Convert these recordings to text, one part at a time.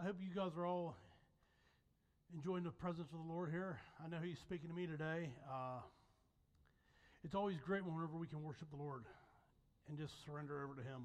hope you guys are all enjoying the presence of the Lord here. I know He's speaking to me today. It's always great whenever we can worship the Lord and just surrender over to Him.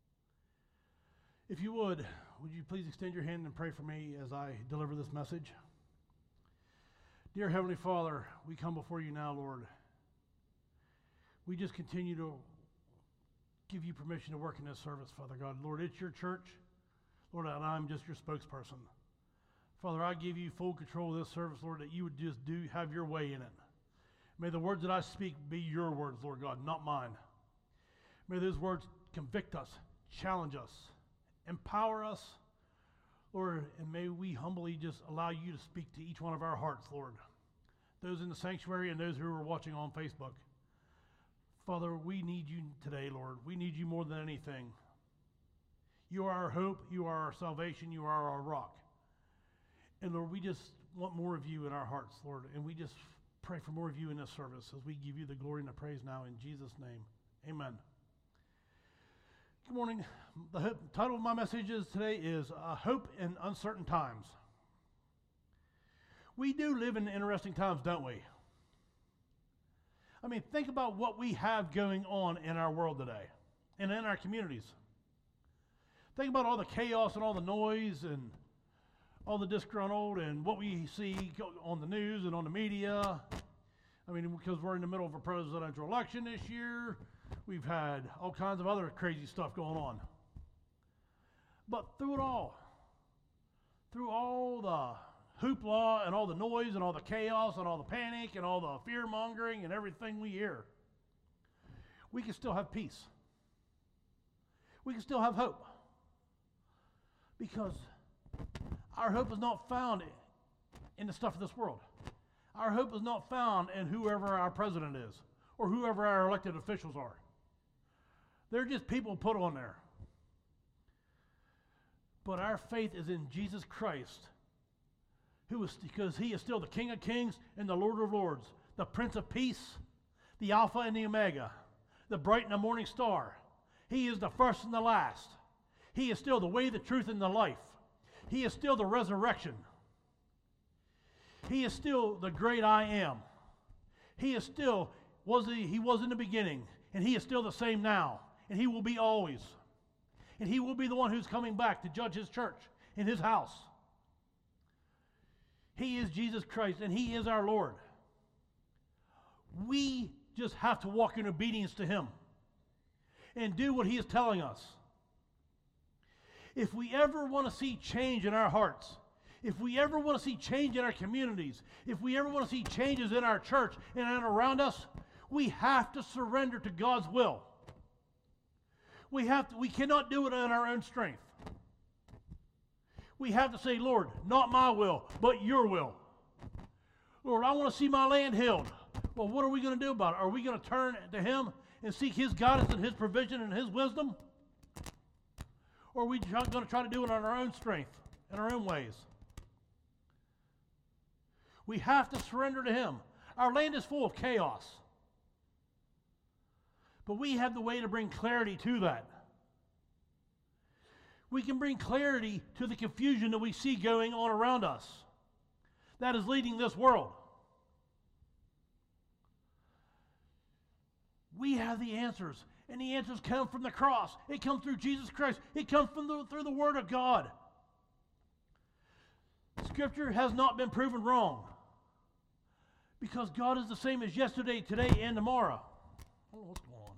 If you would you please extend your hand and pray for me as I deliver this message? Dear Heavenly Father, we come before you now, Lord. We just continue to give you permission to work in this service, Father God. Lord, it's your church. Lord, and I'm just your spokesperson. Father, I give you full control of this service, Lord, that you would just have your way in it. May the words that I speak be your words, Lord God, not mine. May those words convict us, challenge us, empower us, Lord, and may we humbly just allow you to speak to each one of our hearts, Lord. Those in the sanctuary and those who are watching on Facebook. Father, we need you today, Lord. We need you more than anything. You are our hope. You are our salvation. You are our rock. And Lord, we just want more of you in our hearts, Lord. And we just pray for more of you in this service as we give you the glory and the praise now in Jesus' name. Amen. Good morning. The title of my message today is Hope in Uncertain Times. We do live in interesting times, don't we? I mean, think about what we have going on in our world today and in our communities. Think about all the chaos and all the noise and all the disgruntled and what we see on the news and on the media. I mean, because we're in the middle of a presidential election this year, we've had all kinds of other crazy stuff going on. But through it all, through all the hoopla and all the noise and all the chaos and all the panic and all the fear-mongering and everything we hear, we can still have peace. We can still have hope. Because our hope is not found in the stuff of this world. Our hope is not found in whoever our president is or whoever our elected officials are. They're just people put on there. But our faith is in Jesus Christ, because He is still the King of Kings and the Lord of Lords, the Prince of Peace, the Alpha and the Omega, the bright and the morning star. He is the first and the last. He is still the way, the truth, and the life. He is still the resurrection. He is still the great I am. He is still, He was in the beginning, and He is still the same now, and He will be always. And He will be the one who's coming back to judge His church in His house. He is Jesus Christ, and He is our Lord. We just have to walk in obedience to Him and do what He is telling us. If we ever want to see change in our hearts, if we ever want to see change in our communities, if we ever want to see changes in our church and around us, we have to surrender to God's will. We cannot do it in our own strength. We have to say, Lord, not my will, but your will. Lord, I want to see my land healed. Well, what are we going to do about it? Are we going to turn to Him and seek His guidance and His provision and His wisdom? Or are we going to try to do it on our own strength, in our own ways? We have to surrender to Him. Our land is full of chaos. But we have the way to bring clarity to that. We can bring clarity to the confusion that we see going on around us that is leading this world. We have the answers. And the answers come from the cross. It comes through Jesus Christ. It comes through the Word of God. Scripture has not been proven wrong. Because God is the same as yesterday, today, and tomorrow. I don't know what's going on.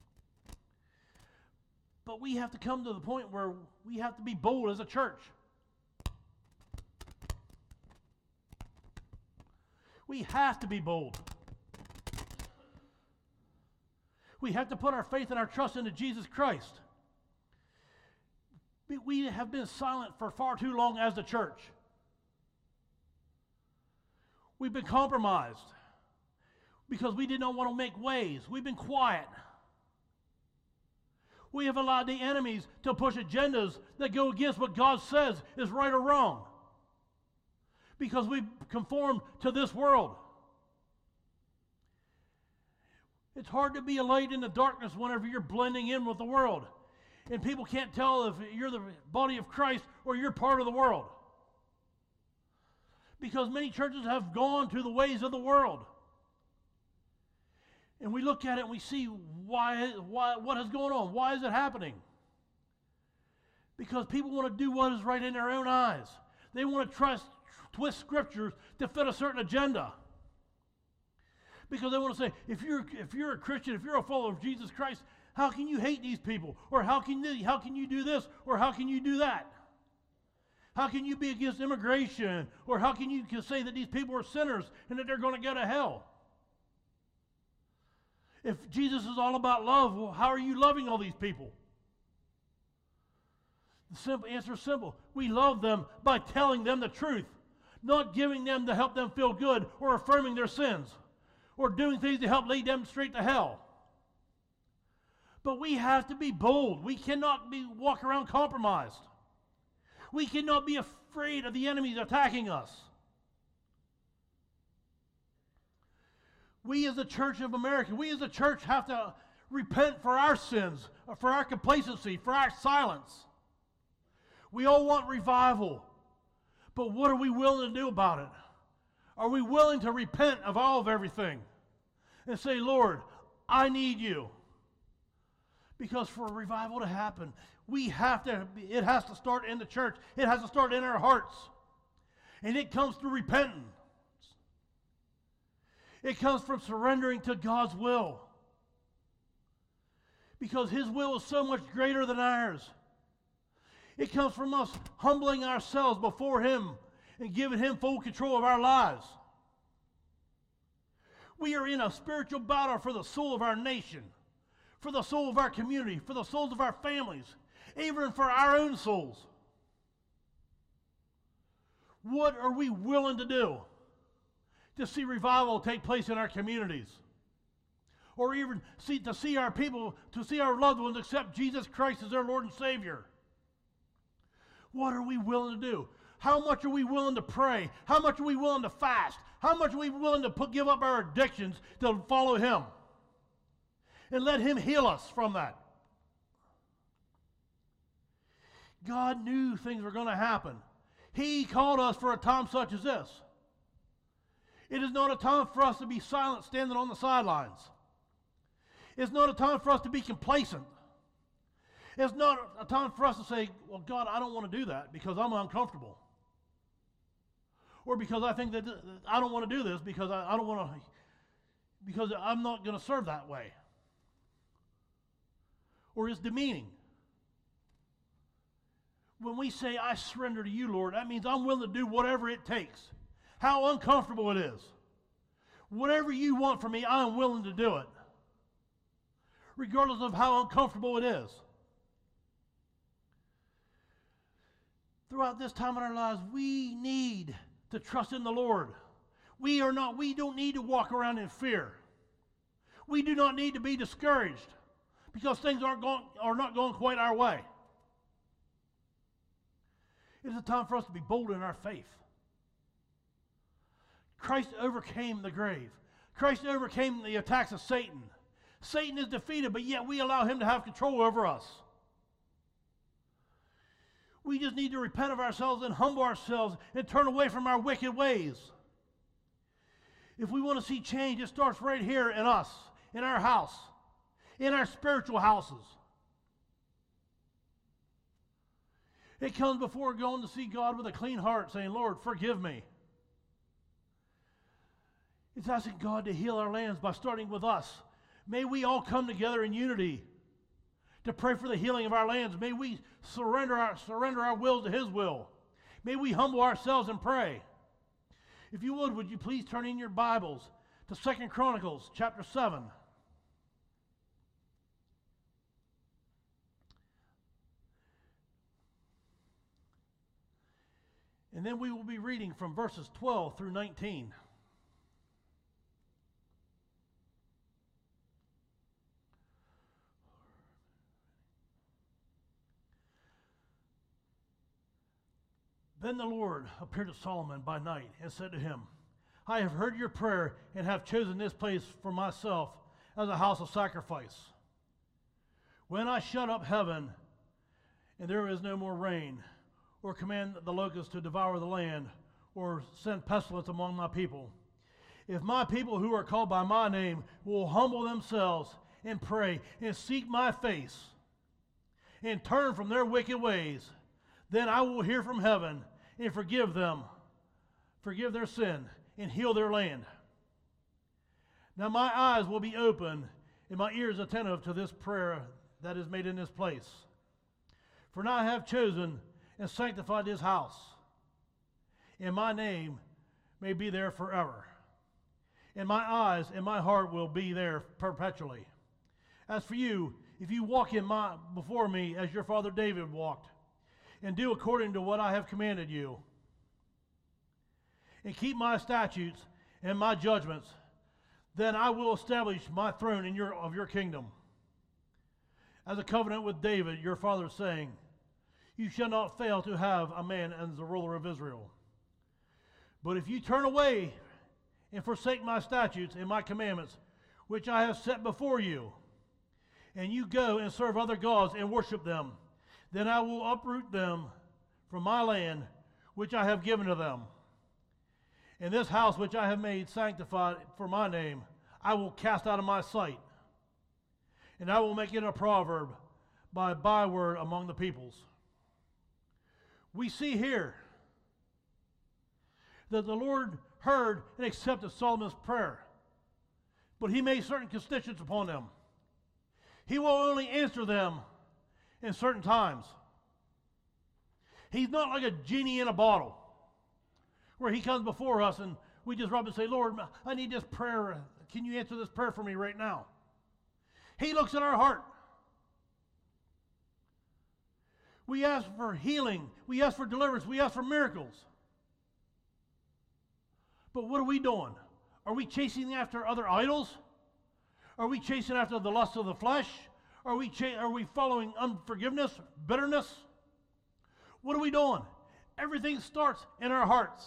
But we have to come to the point where we have to be bold as a church. We have to be bold. We have to put our faith and our trust into Jesus Christ. We have been silent for far too long as the church. We've been compromised because we did not want to make waves. We've been quiet. We have allowed the enemies to push agendas that go against what God says is right or wrong because we've conformed to this world. It's hard to be a light in the darkness whenever you're blending in with the world. And people can't tell if you're the body of Christ or you're part of the world. Because many churches have gone to the ways of the world. And we look at it and we see why, what is going on. Why is it happening? Because people want to do what is right in their own eyes. They want to twist scriptures to fit a certain agenda. Because they want to say, if you're a Christian, if you're a follower of Jesus Christ, how can you hate these people? Or how can you do this? Or how can you do that? How can you be against immigration? Or how can you say that these people are sinners and that they're going to go to hell? If Jesus is all about love, well, how are you loving all these people? The answer is simple. We love them by telling them the truth, not giving them to help them feel good or affirming their sins or doing things to help lead them straight to hell. But we have to be bold. We cannot walk around compromised. We cannot be afraid of the enemies attacking us. We as the Church of America, we as a church have to repent for our sins, for our complacency, for our silence. We all want revival, but what are we willing to do about it? Are we willing to repent of all of everything and say, Lord, I need you? Because for a revival to happen, it has to start in the church. It has to start in our hearts. And it comes through repentance. It comes from surrendering to God's will. Because His will is so much greater than ours. It comes from us humbling ourselves before Him and giving Him full control of our lives. We are in a spiritual battle for the soul of our nation, for the soul of our community, for the souls of our families, even for our own souls. What are we willing to do to see revival take place in our communities? Or even to see our people, to see our loved ones accept Jesus Christ as their Lord and Savior? What are we willing to do? How much are we willing to pray? How much are we willing to fast? How much are we willing to give up our addictions to follow Him? And let Him heal us from that. God knew things were going to happen. He called us for a time such as this. It is not a time for us to be silent, standing on the sidelines. It's not a time for us to be complacent. It's not a time for us to say, well, God, I don't want to do that because I'm uncomfortable. Or because I think that I don't want to do this because I don't want to, because I'm not going to serve that way. Or it's demeaning. When we say, I surrender to you, Lord, that means I'm willing to do whatever it takes. How uncomfortable it is. Whatever you want from me, I'm willing to do it. Regardless of how uncomfortable it is. Throughout this time in our lives, we need to trust in the Lord. We don't need to walk around in fear. We do not need to be discouraged because things are not going quite our way. It is a time for us to be bold in our faith. Christ overcame the grave. Christ overcame the attacks of Satan. Satan is defeated, but yet we allow him to have control over us. We just need to repent of ourselves and humble ourselves and turn away from our wicked ways. If we want to see change, it starts right here in us, in our house, in our spiritual houses. It comes before going to see God with a clean heart, saying, Lord, forgive me. It's asking God to heal our lands by starting with us. May we all come together in unity to pray for the healing of our lands. May we surrender our wills to His will. May we humble ourselves and pray. If you would you please turn in your Bibles to 2 Chronicles chapter 7. And then we will be reading from verses 12 through 19. Then the Lord appeared to Solomon by night and said to him, I have heard your prayer and have chosen this place for myself as a house of sacrifice. When I shut up heaven and there is no more rain, or command the locusts to devour the land, or send pestilence among my people. If my people who are called by my name will humble themselves and pray and seek my face and turn from their wicked ways, then I will hear from heaven and forgive their sin, and heal their land. Now my eyes will be open and my ears attentive to this prayer that is made in this place. For now I have chosen and sanctified this house, and my name may be there forever. And my eyes and my heart will be there perpetually. As for you, if you walk before me as your father David walked, and do according to what I have commanded you, and keep my statutes and my judgments, then I will establish my throne of your kingdom, as a covenant with David your father, saying, you shall not fail to have a man as the ruler of Israel. But if you turn away and forsake my statutes and my commandments, which I have set before you, and you go and serve other gods and worship them, then I will uproot them from my land, which I have given to them. And this house which I have made sanctified for my name, I will cast out of my sight, and I will make it a proverb by byword among the peoples. We see here that the Lord heard and accepted Solomon's prayer, but he made certain conditions upon them. He will only answer them in certain times. He's not like a genie in a bottle, where he comes before us and we just rub and say, Lord, I need this prayer. Can you answer this prayer for me right now? He looks at our heart. We ask for healing. We ask for deliverance. We ask for miracles. But what are we doing? Are we chasing after other idols? Are we chasing after the lust of the flesh? Are we following unforgiveness, bitterness? What are we doing? Everything starts in our hearts.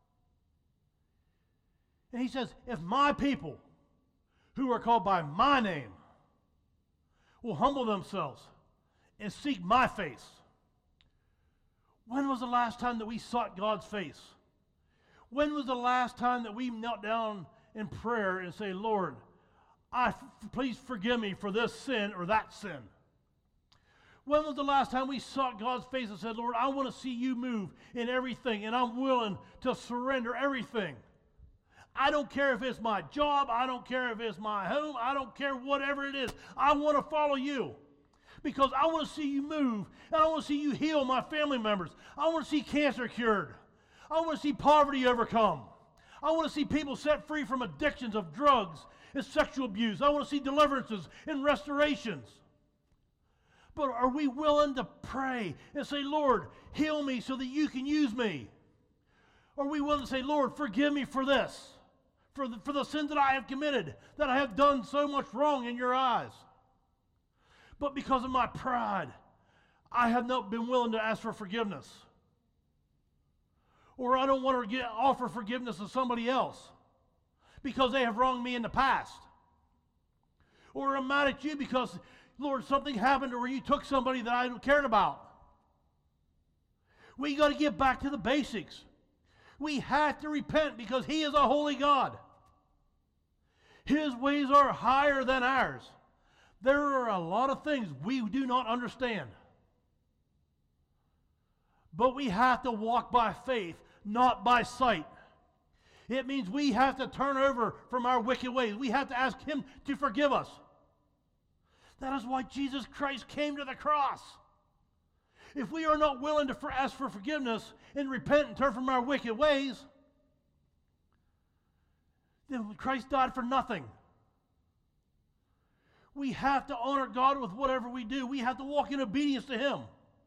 And he says, if my people who are called by my name will humble themselves and seek my face. When was the last time that we sought God's face? When was the last time that we knelt down in prayer and say, Lord, please forgive me for this sin or that sin? When was the last time we sought God's face and said, Lord, I want to see you move in everything, and I'm willing to surrender everything. I don't care if it's my job. I don't care if it's my home. I don't care whatever it is. I want to follow you because I want to see you move, and I want to see you heal my family members. I want to see cancer cured. I want to see poverty overcome. I want to see people set free from addictions of drugs and sexual abuse. I want to see deliverances and restorations. But are we willing to pray and say, Lord, heal me so that you can use me? Are we willing to say, Lord, forgive me for this, for the sins that I have committed, that I have done so much wrong in your eyes? But because of my pride, I have not been willing to ask for forgiveness. Or I don't want to offer forgiveness to somebody else because they have wronged me in the past. Or I'm mad at you because, Lord, something happened where you took somebody that I cared about. We got to get back to the basics. We have to repent because He is a holy God. His ways are higher than ours. There are a lot of things we do not understand. But we have to walk by faith, not by sight. It means we have to turn over from our wicked ways. We have to ask Him to forgive us. That is why Jesus Christ came to the cross. If we are not willing to ask for forgiveness and repent and turn from our wicked ways, then Christ died for nothing. We have to honor God with whatever we do. We have to walk in obedience to Him.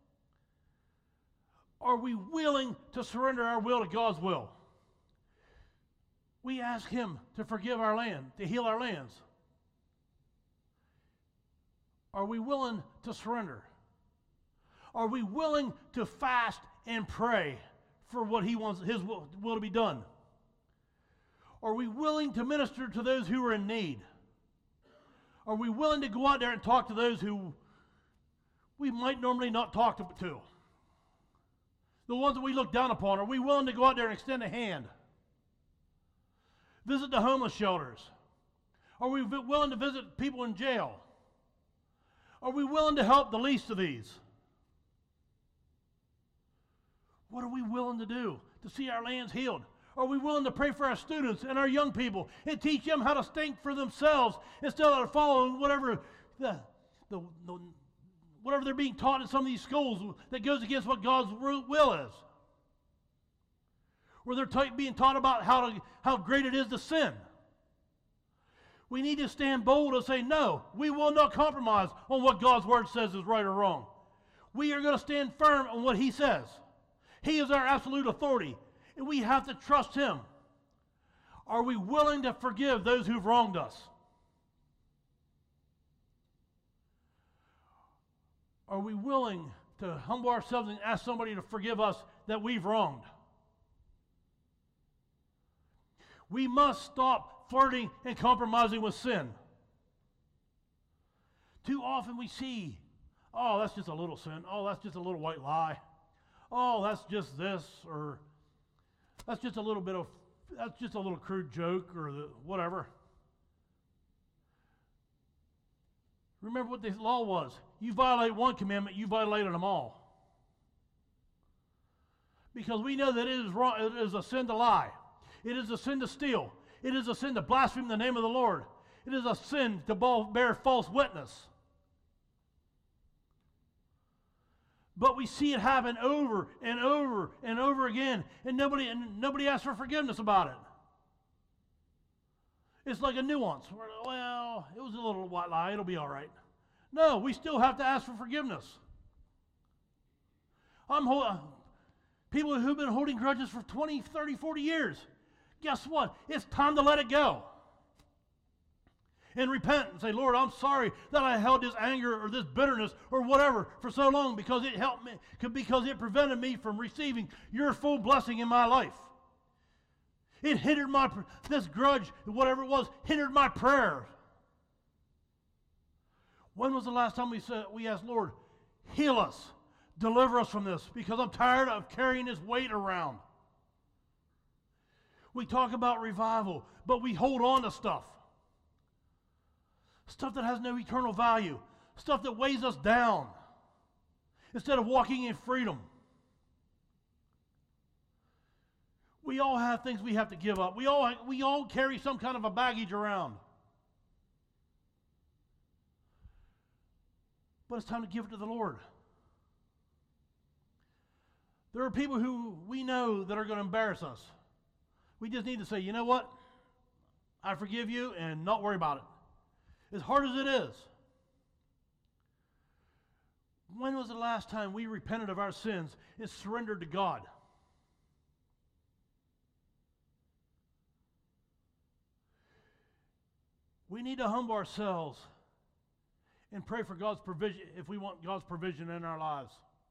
Are we willing to surrender our will to God's will? We ask Him to forgive our land, to heal our lands. Are we willing to surrender? Are we willing to fast and pray for what He wants, His will to be done? Are we willing to minister to those who are in need? Are we willing to go out there and talk to those who we might normally not talk to. The ones that we look down upon, are we willing to go out there and extend a hand? Visit the homeless shelters? Are we willing to visit people in jail? Are we willing to help the least of these? What are we willing to do to see our lands healed? Are we willing to pray for our students and our young people and teach them how to think for themselves instead of following whatever whatever they're being taught in some of these schools that goes against what God's will is? Where they're being taught about how great it is to sin. We need to stand bold and say, no, we will not compromise on what God's word says is right or wrong. We are going to stand firm on what he says. He is our absolute authority, and we have to trust him. Are we willing to forgive those who've wronged us? Are we willing to humble ourselves and ask somebody to forgive us that we've wronged? We must stop flirting and compromising with sin. Too often we see, oh, that's just a little sin. Oh, that's just a little white lie. Oh, that's just this, or that's just a little crude joke, or whatever. Remember what the law was. You violate one commandment, you violated them all. Because we know that it is wrong, it is a sin to lie. It is a sin to steal. It is a sin to blaspheme the name of the Lord. It is a sin to bear false witness. But we see it happen over and over and over again, and nobody asks for forgiveness about it. It's like a nuance. Well, it was a little white lie. It'll be all right. No, we still have to ask for forgiveness. People who've been holding grudges for 20, 30, 40 years, guess what? It's time to let it go. And repent and say, Lord, I'm sorry that I held this anger or this bitterness or whatever for so long, because it helped me, because it prevented me from receiving your full blessing in my life. It hindered this grudge, whatever it was, hindered my prayer. When was the last time we asked, Lord, heal us, deliver us from this, because I'm tired of carrying this weight around. We talk about revival, but we hold on to stuff. Stuff that has no eternal value. Stuff that weighs us down. Instead of walking in freedom. We all have things we have to give up. We all carry some kind of a baggage around. But it's time to give it to the Lord. There are people who we know that are going to embarrass us. We just need to say, you know what? I forgive you, and not worry about it. As hard as it is. When was the last time we repented of our sins and surrendered to God? We need to humble ourselves and pray for God's provision if we want God's provision in our lives.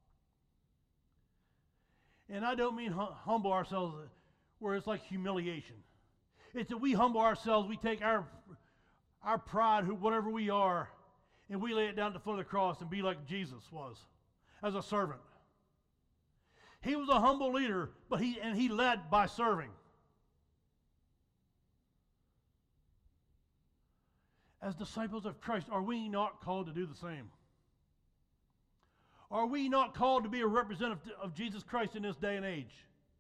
And I don't mean humble ourselves where it's like humiliation. It's that we humble ourselves, we take our pride, whatever we are, and we lay it down at the foot of the cross and be like Jesus was, as a servant. He was a humble leader, but he led by serving. As disciples of Christ, are we not called to do the same? Are we not called to be a representative of Jesus Christ in this day and age?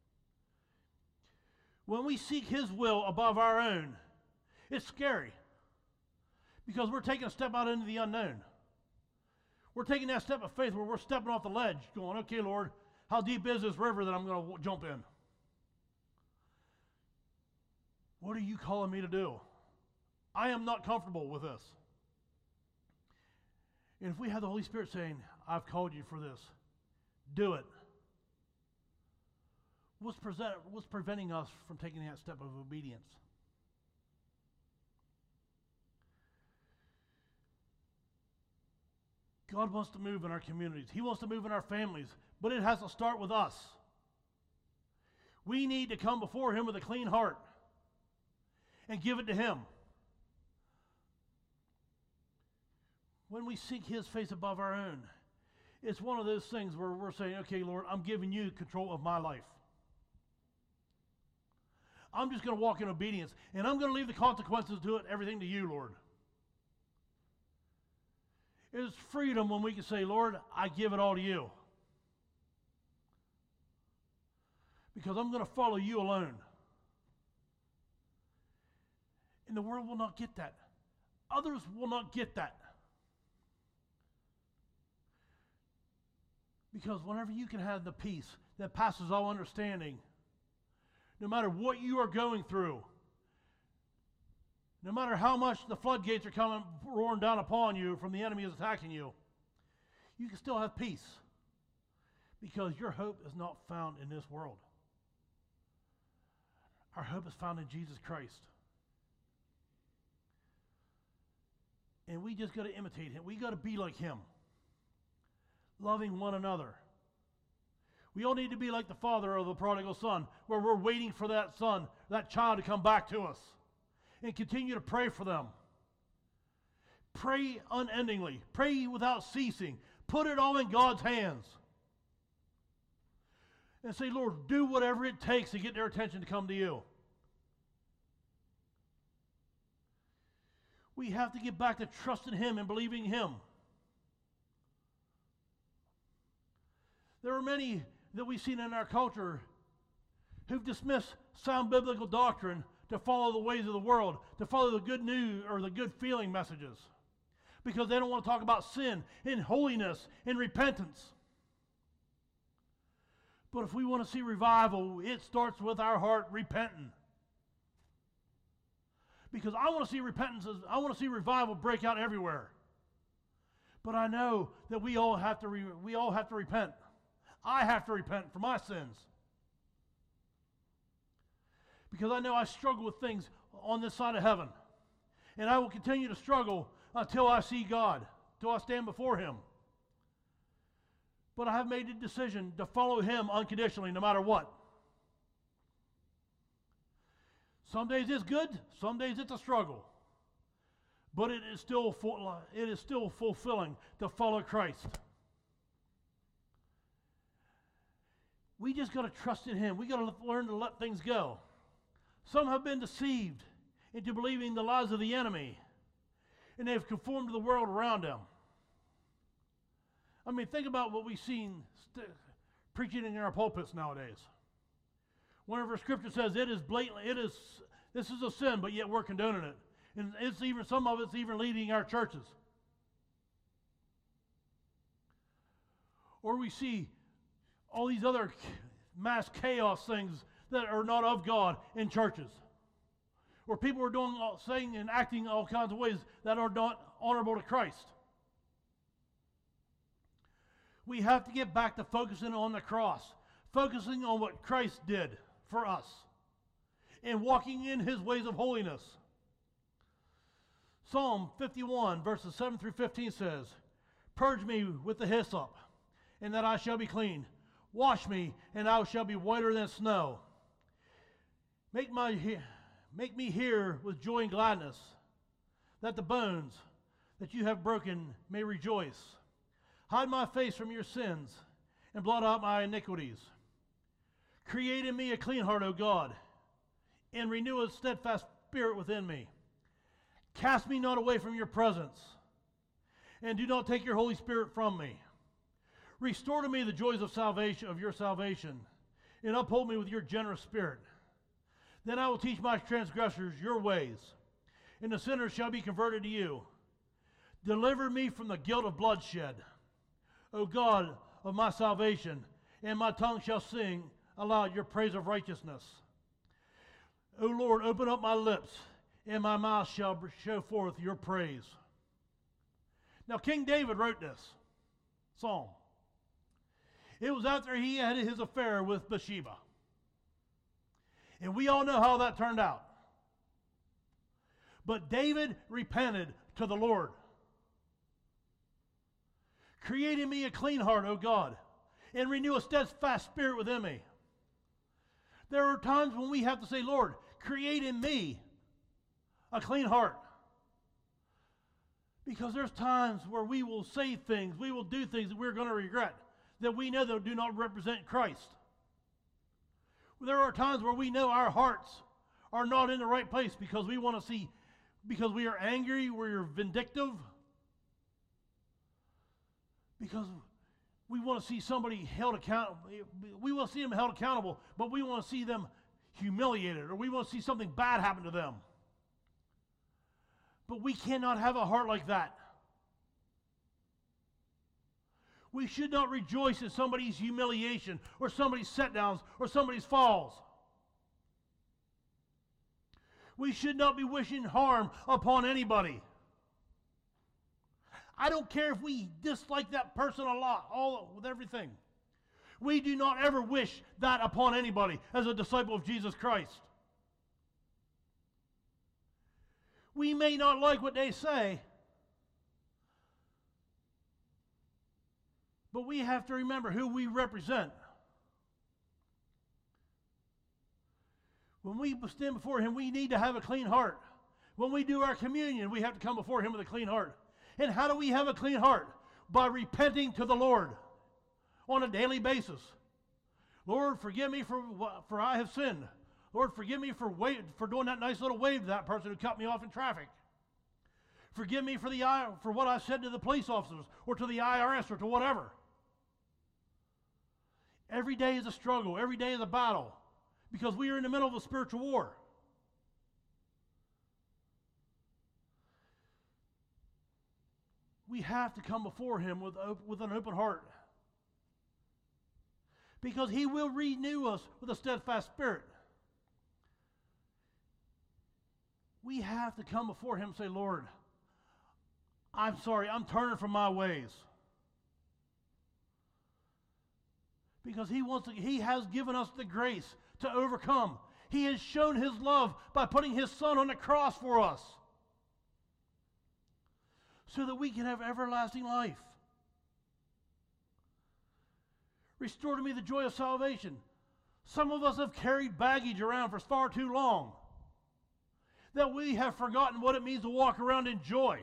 When we seek his will above our own, it's scary. Because we're taking a step out into the unknown. We're taking that step of faith where we're stepping off the ledge, going, okay, Lord, how deep is this river that I'm going to jump in? What are you calling me to do? I am not comfortable with this. And if we have the Holy Spirit saying, I've called you for this, do it. What's preventing us from taking that step of obedience? God wants to move in our communities. He wants to move in our families, but it has to start with us. We need to come before him with a clean heart and give it to him. When we seek his face above our own, It's one of those things where we're saying, okay, Lord, I'm giving you control of my life. I'm just going to walk in obedience, and I'm going to leave the consequences to it, everything to you, Lord. It is freedom when we can say, Lord, I give it all to you. Because I'm going to follow you alone. And the world will not get that. Others will not get that. Because whenever you can have the peace that passes all understanding, no matter what you are going through, no matter how much the floodgates are coming roaring down upon you from the enemy is attacking you, you can still have peace. Because your hope is not found in this world. Our hope is found in Jesus Christ. And we just got to imitate him. We got to be like him. Loving one another. We all need to be like the father of the prodigal son, where we're waiting for that son, that child to come back to us. And continue to pray for them. Pray unendingly. Pray without ceasing. Put it all in God's hands. And say, Lord, do whatever it takes to get their attention to come to you. We have to get back to trusting him and believing him. There are many that we've seen in our culture who've dismissed sound biblical doctrine to follow the ways of the world, to follow the good news or the good feeling messages, because they don't want to talk about sin and holiness and repentance. But if we want to see revival, it starts with our heart repenting. Because I want to see repentance, I want to see revival break out everywhere. But I know that we all have to repent. I have to repent for my sins. Because I know I struggle with things on this side of heaven. And I will continue to struggle until I see God, until I stand before him. But I have made a decision to follow him unconditionally, no matter what. Some days it's good, some days it's a struggle. But it is still fulfilling to follow Christ. We just got to trust in him. We got to learn to let things go. Some have been deceived into believing the lies of the enemy, and they've conformed to the world around them. I mean, think about what we've seen preaching in our pulpits nowadays. Whenever Scripture says it is blatantly, this is a sin, but yet we're condoning it. And it's even, some of it's even leading our churches. Or we see all these other mass chaos things that are not of God in churches. Where people are doing, saying and acting all kinds of ways that are not honorable to Christ. We have to get back to focusing on the cross. Focusing on what Christ did for us. And walking in his ways of holiness. Psalm 51 verses 7 through 15 says, "Purge me with the hyssop, and that I shall be clean. Wash me, and I shall be whiter than snow. Make me hear with joy and gladness, that the bones that you have broken may rejoice. Hide my face from your sins, and blot out my iniquities. Create in me a clean heart, O God, and renew a steadfast spirit within me. Cast me not away from your presence, and do not take your Holy Spirit from me. Restore to me the joys of salvation, of your salvation, and uphold me with your generous spirit. Then I will teach my transgressors your ways, and the sinners shall be converted to you. Deliver me from the guilt of bloodshed, O God of my salvation, and my tongue shall sing aloud your praise of righteousness. O Lord, open up my lips, and my mouth shall show forth your praise." Now King David wrote this psalm. It was after he had his affair with Bathsheba. And we all know how that turned out. But David repented to the Lord. "Create in me a clean heart, O God, and renew a steadfast spirit within me." There are times when we have to say, "Lord, create in me a clean heart." Because there's times where we will say things, we will do things that we're going to regret, that we know that do not represent Christ. There are times where we know our hearts are not in the right place because we want to see, because we are angry, we're vindictive, because we want to see somebody held accountable. We want to see them held accountable, but we want to see them humiliated, or we want to see something bad happen to them. But we cannot have a heart like that. We should not rejoice in somebody's humiliation, or somebody's set-downs, or somebody's falls. We should not be wishing harm upon anybody. I don't care if we dislike that person a lot, all with everything. We do not ever wish that upon anybody as a disciple of Jesus Christ. We may not like what they say, but we have to remember who we represent. When we stand before Him, we need to have a clean heart. When we do our communion, we have to come before Him with a clean heart. And how do we have a clean heart? By repenting to the Lord on a daily basis. Lord, forgive me for I have sinned. Lord, forgive me for doing that nice little wave to that person who cut me off in traffic. Forgive me for what I said to the police officers or to the IRS or to whatever. Every day is a struggle. Every day is a battle because we are in the middle of a spiritual war. We have to come before Him with an open heart, because He will renew us with a steadfast spirit. We have to come before Him and say, Lord, I'm sorry, I'm turning from my ways. Because He has given us the grace to overcome. He has shown His love by putting His Son on the cross for us, so that we can have everlasting life. Restore to me the joy of salvation. Some of us have carried baggage around for far too long, that we have forgotten what it means to walk around in joy.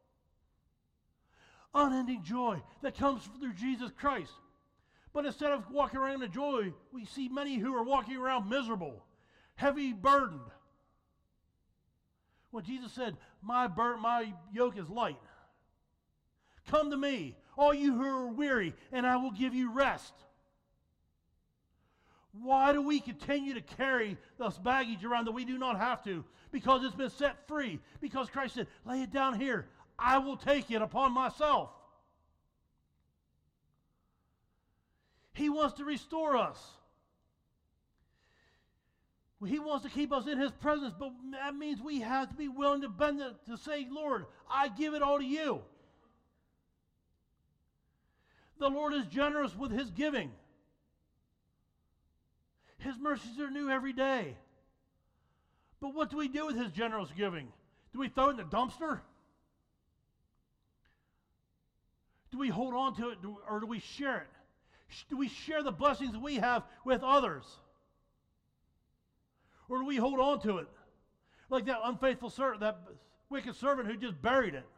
Unending joy that comes through Jesus Christ. But instead of walking around in joy, we see many who are walking around miserable, heavy burdened. When Jesus said, my yoke is light. Come to me, all you who are weary, and I will give you rest. Why do we continue to carry this baggage around that we do not have to? Because it's been set free. Because Christ said, lay it down here. I will take it upon myself. He wants to restore us. He wants to keep us in His presence, but that means we have to be willing to bend it, to say, Lord, I give it all to you. The Lord is generous with His giving. His mercies are new every day. But what do we do with His generous giving? Do we throw it in the dumpster? Do we hold on to it, or do we share it? Do we share the blessings that we have with others? Or do we hold on to it? Like that unfaithful servant, that wicked servant who just buried it.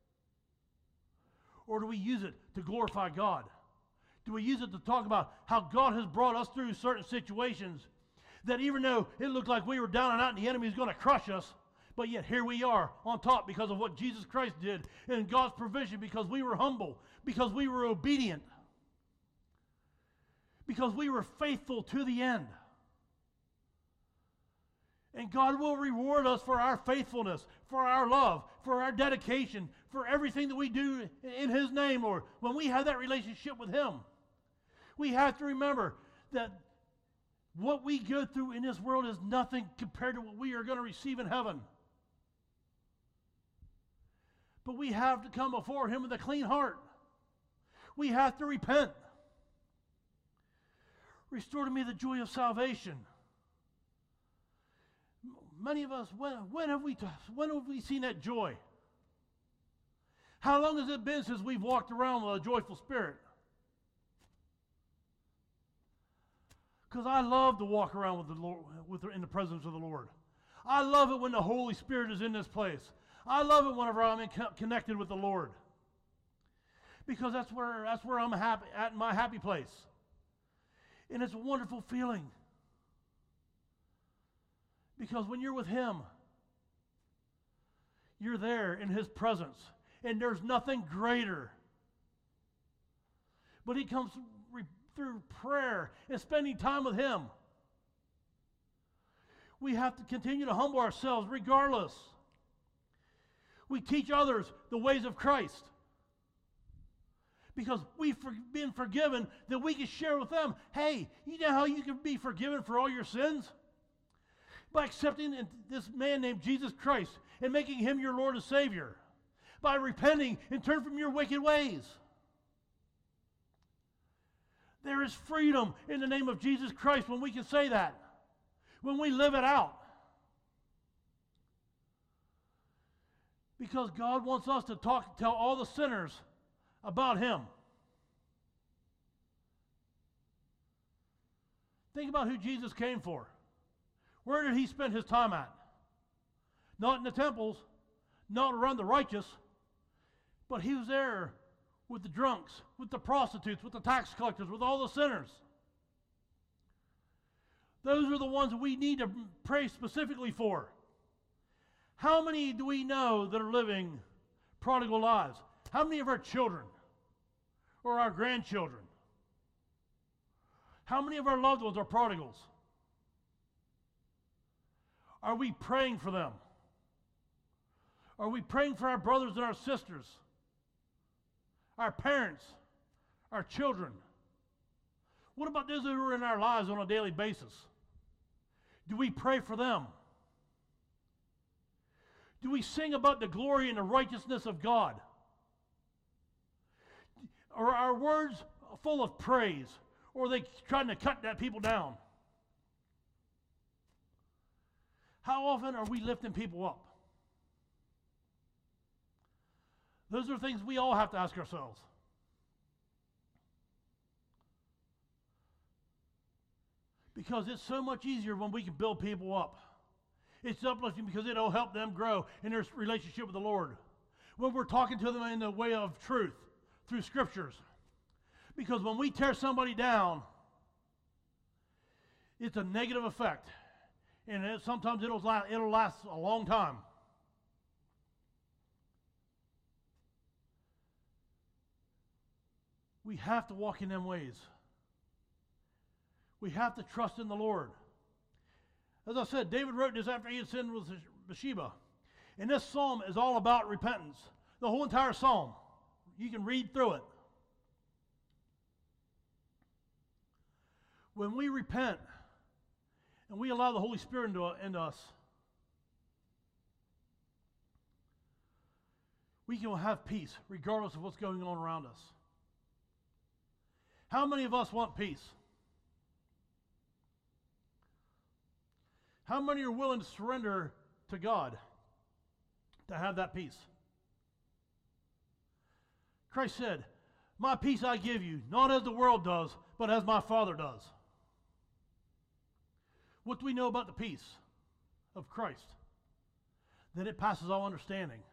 Or do we use it to glorify God? Do we use it to talk about how God has brought us through certain situations that even though it looked like we were down and out and the enemy is going to crush us, but yet here we are on top because of what Jesus Christ did and God's provision, because we were humble, because we were obedient, because we were faithful to the end. And God will reward us for our faithfulness, for our love, for our dedication, for everything that we do in His name, Lord. When we have that relationship with Him, we have to remember that what we go through in this world is nothing compared to what we are going to receive in heaven. But we have to come before Him with a clean heart. We have to repent. Restore to me the joy of salvation. Many of us, when have we seen that joy? How long has it been since we've walked around with a joyful spirit? Because I love to walk around with the Lord, in the presence of the Lord. I love it when the Holy Spirit is in this place. I love it whenever I'm connected with the Lord, because that's where I'm happy, at my happy place. And it's a wonderful feeling. Because when you're with Him, you're there in His presence. And there's nothing greater. But He comes through prayer and spending time with Him. We have to continue to humble ourselves regardless. We teach others the ways of Christ. Because we've been forgiven, that we can share with them, hey, you know how you can be forgiven for all your sins? By accepting this man named Jesus Christ and making Him your Lord and Savior. By repenting and turning from your wicked ways. There is freedom in the name of Jesus Christ when we can say that. When we live it out. Because God wants us to tell all the sinners about Him. Think about who Jesus came for. Where did He spend His time at? Not in the temples, not around the righteous, but He was there with the drunks, with the prostitutes, with the tax collectors, with all the sinners. Those are the ones that we need to pray specifically for. How many do we know that are living prodigal lives? How many of our children or our grandchildren? How many of our loved ones are prodigals? Are we praying for them? Are we praying for our brothers and our sisters? Our parents? Our children? What about those who are in our lives on a daily basis? Do we pray for them? Do we sing about the glory and the righteousness of God? Are our words full of praise? Or are they trying to cut that people down? How often are we lifting people up? Those are things we all have to ask ourselves. Because it's so much easier when we can build people up. It's uplifting because it'll help them grow in their relationship with the Lord. When we're talking to them in the way of truth, through scriptures. Because when we tear somebody down, it's a negative effect. And sometimes it'll last a long time. We have to walk in them ways. We have to trust in the Lord. As I said, David wrote this after he had sinned with Bathsheba. And this psalm is all about repentance. The whole entire psalm. You can read through it. When we repent and we allow the Holy Spirit into us, we can have peace regardless of what's going on around us. How many of us want peace? How many are willing to surrender to God to have that peace? Christ said, "My peace I give you, not as the world does, but as my Father does." What do we know about the peace of Christ? That it passes all understanding.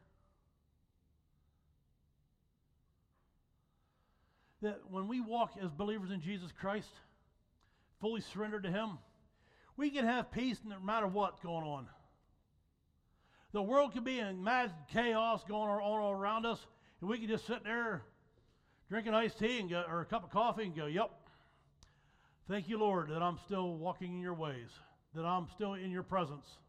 That when we walk as believers in Jesus Christ, fully surrendered to Him, we can have peace no matter what's going on. The world could be in mad chaos going on all around us, and we can just sit there drinking iced tea and or a cup of coffee and go, "Yep, thank you, Lord, that I'm still walking in your ways, that I'm still in your presence."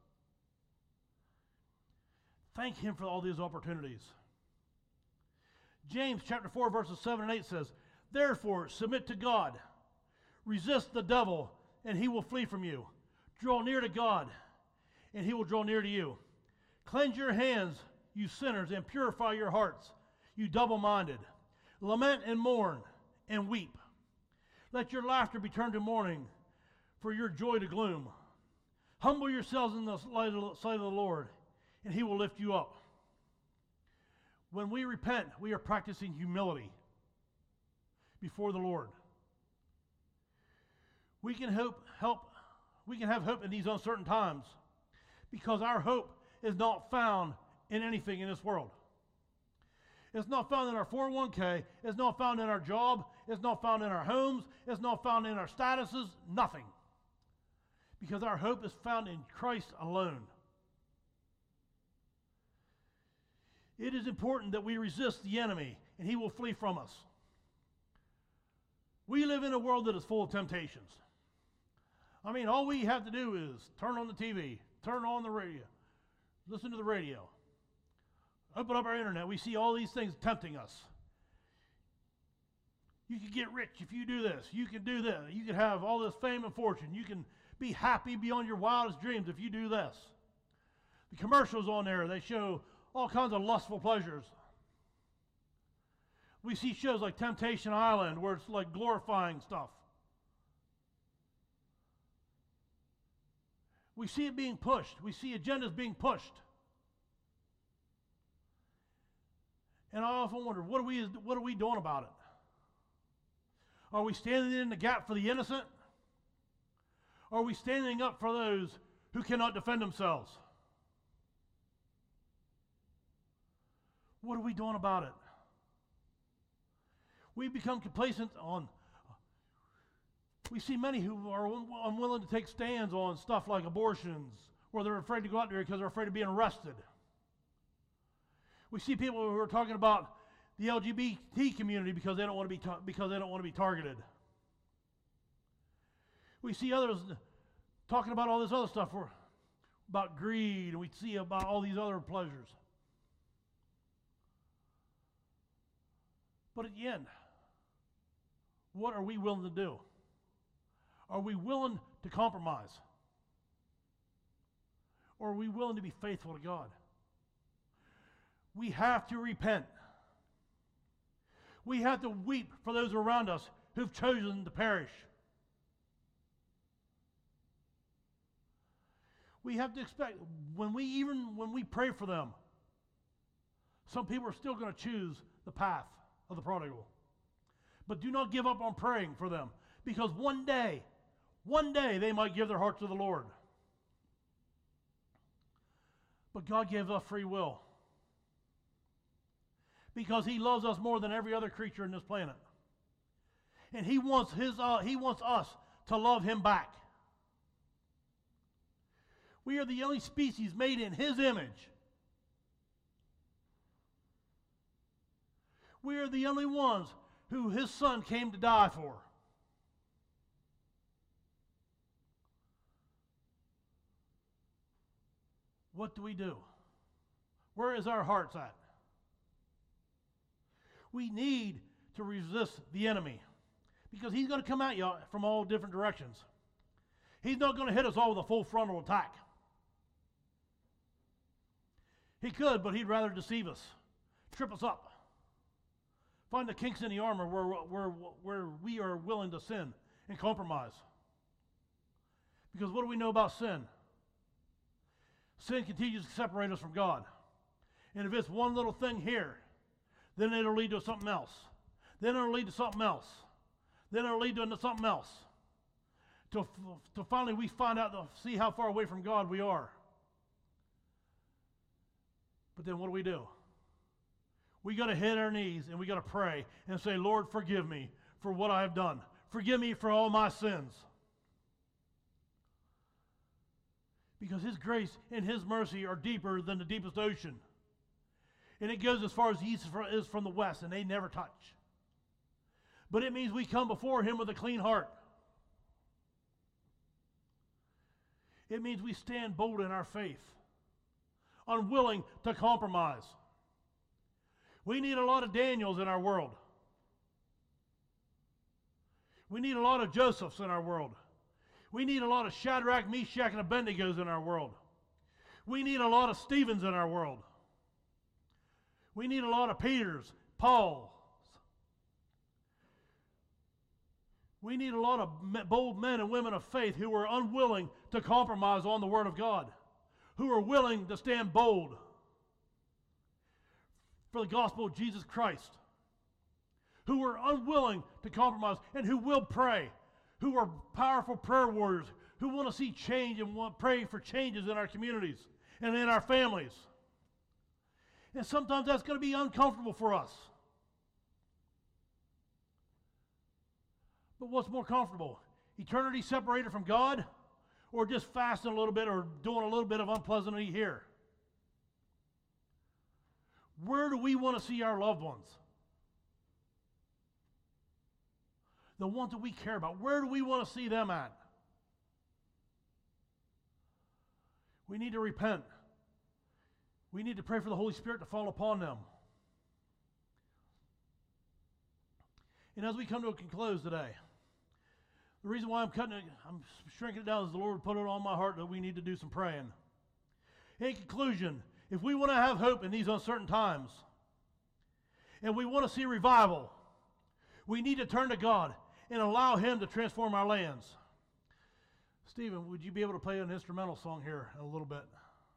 Thank Him for all these opportunities. James chapter 4, verses 7 and 8 says, "Therefore, submit to God. Resist the devil, and he will flee from you. Draw near to God, and He will draw near to you. Cleanse your hands, you sinners, and purify your hearts, you double-minded. Lament and mourn and weep. Let your laughter be turned to mourning, for your joy to gloom. Humble yourselves in the sight of the Lord, and He will lift you up." When we repent, we are practicing humility before the Lord. We can have hope in these uncertain times because our hope is not found in anything in this world. It's not found in our 401k. It's not found in our job. It's not found in our homes. It's not found in our statuses. Nothing. Because our hope is found in Christ alone. It is important that we resist the enemy, and he will flee from us. We live in a world that is full of temptations. I mean, all we have to do is turn on the TV, turn on the radio, listen to the radio, open up our internet. We see all these things tempting us. You can get rich if you do this. You can do this. You can have all this fame and fortune. You can be happy beyond your wildest dreams if you do this. The commercials on there, they show all kinds of lustful pleasures. We see shows like Temptation Island where it's like glorifying stuff. We see it being pushed. We see agendas being pushed. And I often wonder, what are we doing about it? Are we standing in the gap for the innocent? Are we standing up for those who cannot defend themselves? What are we doing about it? We become complacent on. We see many who are unwilling to take stands on stuff like abortions, or they're afraid to go out there because they're afraid of being arrested. We see people who are talking about the LGBT community because they don't want to be targeted. We see others talking about all this other stuff about greed, and we see about all these other pleasures. But at the end, what are we willing to do? Are we willing to compromise? Or are we willing to be faithful to God? We have to repent. We have to weep for those around us who've chosen to perish. We have to expect, when we pray for them, some people are still going to choose the path of the prodigal. But do not give up on praying for them, because one day they might give their heart to the Lord. But God gives us free will, because he loves us more than every other creature in this planet. And he wants us to love him back. We are the only species made in his image. We are the only ones who his son came to die for. What do we do? Where is our hearts at? We need to resist the enemy, because he's going to come at you from all different directions. He's not going to hit us all with a full frontal attack. He could, but he'd rather deceive us, trip us up, find the kinks in the armor where we are willing to sin and compromise. Because what do we know about sin? Sin continues to separate us from God. And if it's one little thing here, then it'll lead to something else. Then it'll lead to something else. Then it'll lead to something else. Till finally we find out to see how far away from God we are. But then what do? We got to hit our knees and we got to pray and say, Lord, forgive me for what I have done. Forgive me for all my sins. Because his grace and his mercy are deeper than the deepest ocean. And it goes as far as the east is from the west, and they never touch. But it means we come before him with a clean heart. It means we stand bold in our faith, unwilling to compromise. We need a lot of Daniels in our world. We need a lot of Josephs in our world. We need a lot of Shadrach, Meshach, and Abednego in our world. We need a lot of Stephens in our world. We need a lot of Peters, Pauls. We need a lot of bold men and women of faith who are unwilling to compromise on the Word of God, who are willing to stand bold for the gospel of Jesus Christ, who are unwilling to compromise and who will pray, who are powerful prayer warriors, who want to see change and want to pray for changes in our communities and in our families. And sometimes that's going to be uncomfortable for us. But what's more comfortable? Eternity separated from God, or just fasting a little bit or doing a little bit of unpleasantly here? Where do we want to see our loved ones? The ones that we care about. Where do we want to see them at? We need to repent. We need to pray for the Holy Spirit to fall upon them. And as we come to a close today, the reason why I'm shrinking it down is the Lord put it on my heart that we need to do some praying. In conclusion, if we want to have hope in these uncertain times, and we want to see revival, we need to turn to God and allow Him to transform our lands. Stephen, would you be able to play an instrumental song here in a little bit?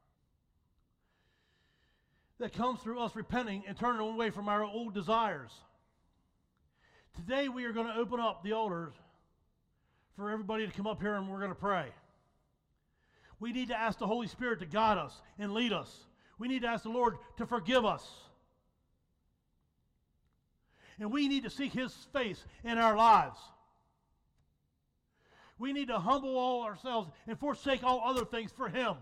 That comes through us repenting and turning away from our old desires. Today we are going to open up the altars for everybody to come up here and we're going to pray. We need to ask the Holy Spirit to guide us and lead us. We need to ask the Lord to forgive us. And we need to seek His face in our lives. We need to humble all ourselves and forsake all other things for Him.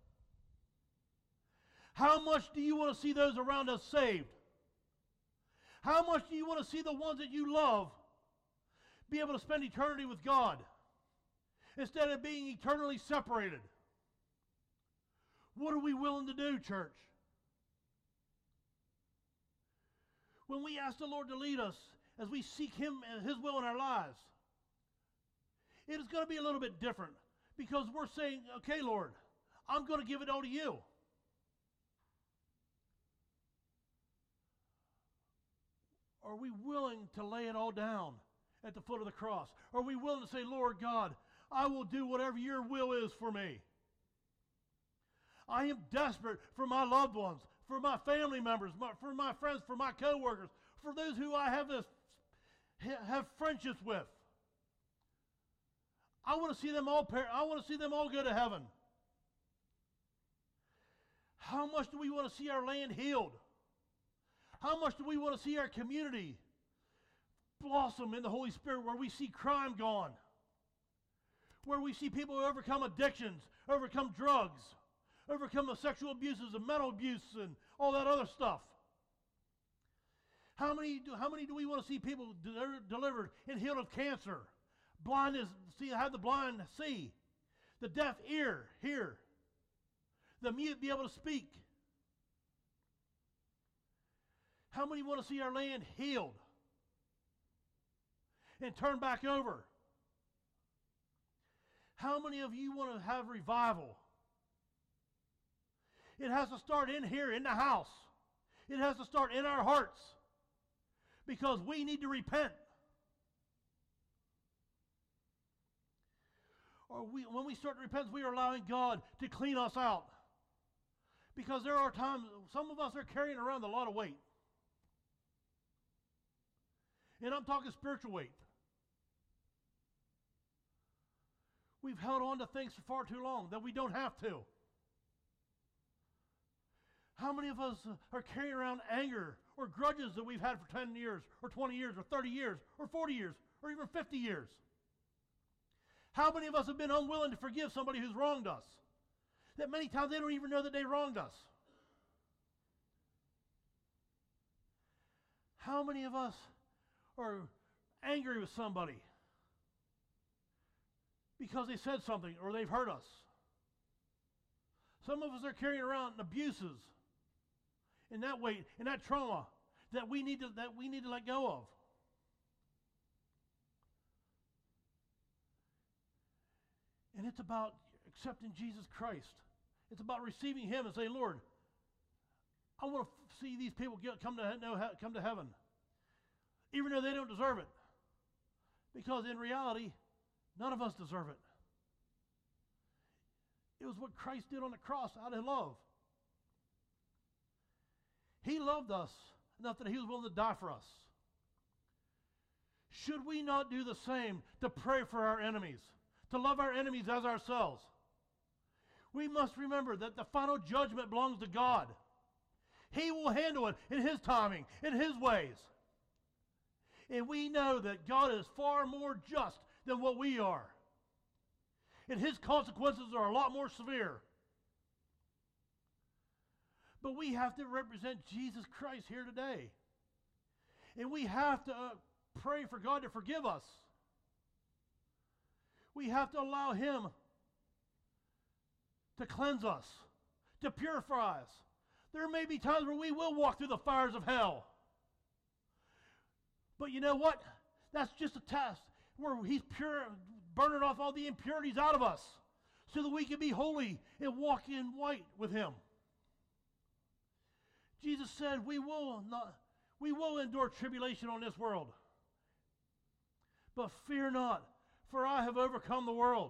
How much do you want to see those around us saved? How much do you want to see the ones that you love be able to spend eternity with God instead of being eternally separated? What are we willing to do, church? When we ask the Lord to lead us as we seek Him and His will in our lives, it is going to be a little bit different because we're saying, okay, Lord, I'm going to give it all to you. Are we willing to lay it all down at the foot of the cross? Are we willing to say, Lord God, I will do whatever your will is for me? I am desperate for my loved ones, for my family members, for my friends, for my co-workers, for those who I have friendships with. I want to see them all I want to see them all go to heaven. How much do we want to see our land healed? How much do we want to see our community blossom in the Holy Spirit, where we see crime gone, where we see people who overcome addictions, overcome drugs, overcome the sexual abuses and mental abuse and all that other stuff? How many do we want to see people delivered and healed of cancer? Blindness, have the blind see, the deaf hear, the mute be able to speak. How many want to see our land healed and turned back over? How many of you want to have revival? It has to start in here, in the house. It has to start in our hearts, because we need to repent. When we start to repent, we are allowing God to clean us out. Because there are times, some of us are carrying around a lot of weight. And I'm talking spiritual weight. We've held on to things for far too long that we don't have to. How many of us are carrying around anger or grudges that we've had for 10 years or 20 years or 30 years or 40 years or even 50 years? How many of us have been unwilling to forgive somebody who's wronged us? That many times they don't even know that they wronged us. How many of us are angry with somebody because they said something or they've hurt us? Some of us are carrying around abuses and that weight and that trauma that we need to let go of. And it's about accepting Jesus Christ. It's about receiving Him and saying, Lord, I want to see these people come to heaven, even though they don't deserve it. Because in reality, none of us deserve it. It was what Christ did on the cross out of love. He loved us enough that He was willing to die for us. Should we not do the same to pray for our enemies, to love our enemies as ourselves? We must remember that the final judgment belongs to God. He will handle it in His timing, in His ways. And we know that God is far more just than what we are. And His consequences are a lot more severe. But we have to represent Jesus Christ here today. And we have to pray for God to forgive us. We have to allow Him to cleanse us, to purify us. There may be times where we will walk through the fires of hell. But you know what? That's just a test where He's burning off all the impurities out of us so that we can be holy and walk in white with Him. Jesus said we will endure tribulation on this world. But fear not, for I have overcome the world.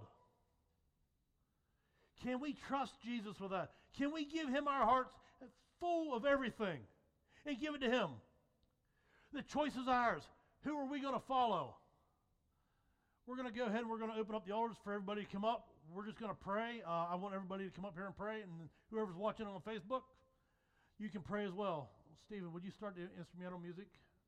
Can we trust Jesus with that? Can we give Him our hearts full of everything and give it to Him? The choice is ours. Who are we going to follow? We're going to go ahead and we're going to open up the altars for everybody to come up. We're just going to pray. I want everybody to come up here and pray. And whoever's watching on Facebook, you can pray as well. Stephen, would you start the instrumental music?